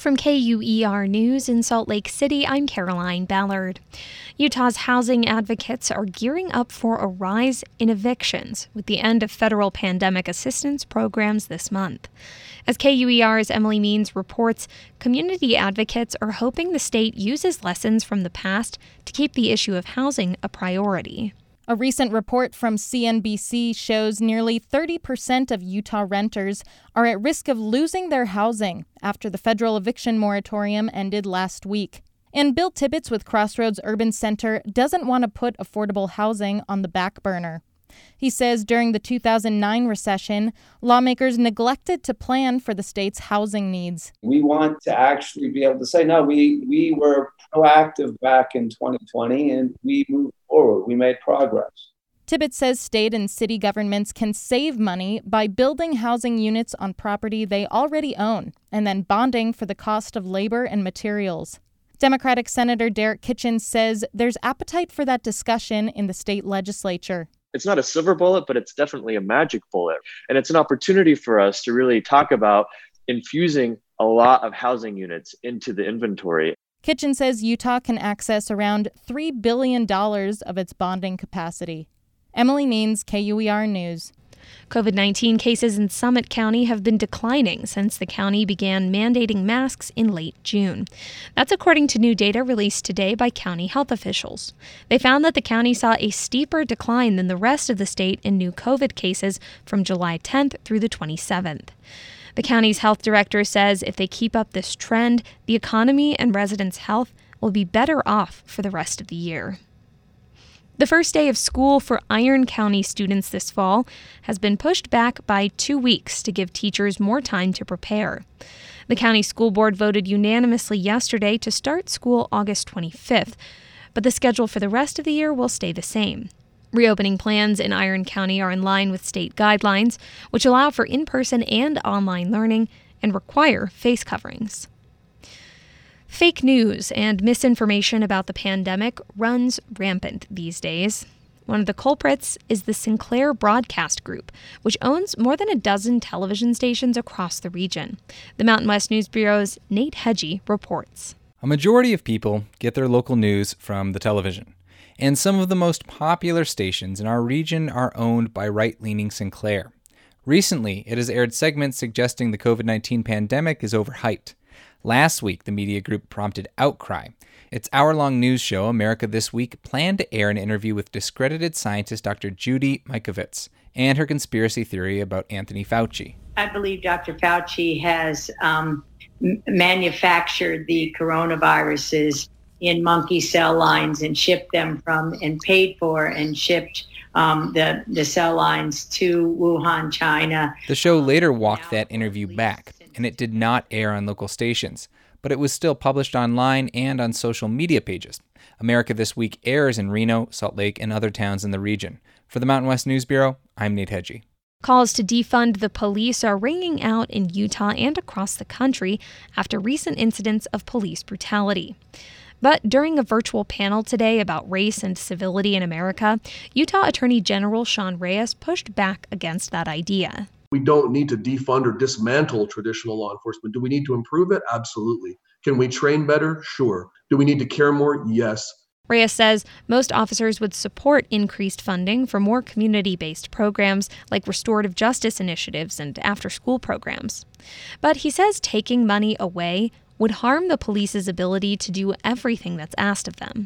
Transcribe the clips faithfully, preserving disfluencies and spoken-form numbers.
From K U E R News in Salt Lake City, I'm Caroline Ballard. Utah's housing advocates are gearing up for a rise in evictions with the end of federal pandemic assistance programs this month. As K U E R's Emily Means reports, community advocates are hoping the state uses lessons from the past to keep the issue of housing a priority. A recent report from C N B C shows nearly thirty percent of Utah renters are at risk of losing their housing after the federal eviction moratorium ended last week. And Bill Tibbetts with Crossroads Urban Center doesn't want to put affordable housing on the back burner. He says during the two thousand nine recession, lawmakers neglected to plan for the state's housing needs. We want to actually be able to say, no, we, we were proactive back in twenty twenty and we moved forward. We made progress. Tibbetts says state and city governments can save money by building housing units on property they already own and then bonding for the cost of labor and materials. Democratic Senator Derek Kitchen says there's appetite for that discussion in the state legislature. It's not a silver bullet, but it's definitely a magic bullet. And it's an opportunity for us to really talk about infusing a lot of housing units into the inventory. Kitchen says Utah can access around three billion dollars of its bonding capacity. Emily Means, K U E R News. COVID nineteen cases in Summit County have been declining since the county began mandating masks in late June. That's according to new data released today by county health officials. They found that the county saw a steeper decline than the rest of the state in new COVID cases from July tenth through the twenty-seventh. The county's health director says if they keep up this trend, the economy and residents' health will be better off for the rest of the year. The first day of school for Iron County students this fall has been pushed back by two weeks to give teachers more time to prepare. The county school board voted unanimously yesterday to start school August twenty-fifth, but the schedule for the rest of the year will stay the same. Reopening plans in Iron County are in line with state guidelines, which allow for in-person and online learning and require face coverings. Fake news and misinformation about the pandemic runs rampant these days. One of the culprits is the Sinclair Broadcast Group, which owns more than a dozen television stations across the region. The Mountain West News Bureau's Nate Hedgie reports. A majority of people get their local news from the television, and some of the most popular stations in our region are owned by right-leaning Sinclair. Recently, it has aired segments suggesting the COVID nineteen pandemic is overhyped. Last week, the media group prompted outcry. Its hour-long news show, America This Week, planned to air an interview with discredited scientist Doctor Judy Mikovits and her conspiracy theory about Anthony Fauci. I believe Doctor Fauci has um, m- manufactured the coronaviruses in monkey cell lines and shipped them from and paid for and shipped um, the, the cell lines to Wuhan, China. The show later walked that interview back, and it did not air on local stations, but it was still published online and on social media pages. America This Week airs in Reno, Salt Lake, and other towns in the region. For the Mountain West News Bureau, I'm Nate Hedgie. Calls to defund the police are ringing out in Utah and across the country after recent incidents of police brutality. But during a virtual panel today about race and civility in America, Utah Attorney General Sean Reyes pushed back against that idea. We don't need to defund or dismantle traditional law enforcement. Do we need to improve it? Absolutely. Can we train better? Sure. Do we need to care more? Yes. Reyes says most officers would support increased funding for more community-based programs like restorative justice initiatives and after-school programs. But he says taking money away would harm the police's ability to do everything that's asked of them.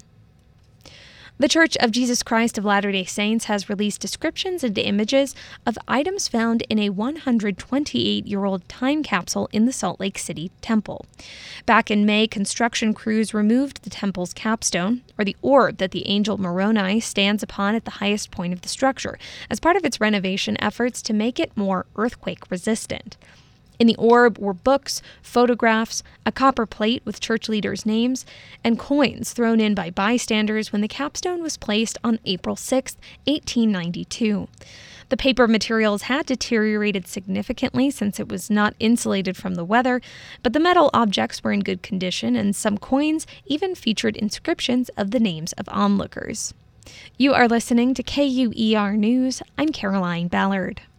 The Church of Jesus Christ of Latter-day Saints has released descriptions and images of items found in a one hundred twenty-eight-year-old time capsule in the Salt Lake City temple. Back in May, construction crews removed the temple's capstone, or the orb that the angel Moroni stands upon at the highest point of the structure, as part of its renovation efforts to make it more earthquake-resistant. In the orb were books, photographs, a copper plate with church leaders' names, and coins thrown in by bystanders when the capstone was placed on April sixth, eighteen ninety-two. The paper materials had deteriorated significantly since it was not insulated from the weather, but the metal objects were in good condition, and some coins even featured inscriptions of the names of onlookers. You are listening to K U E R News. I'm Caroline Ballard.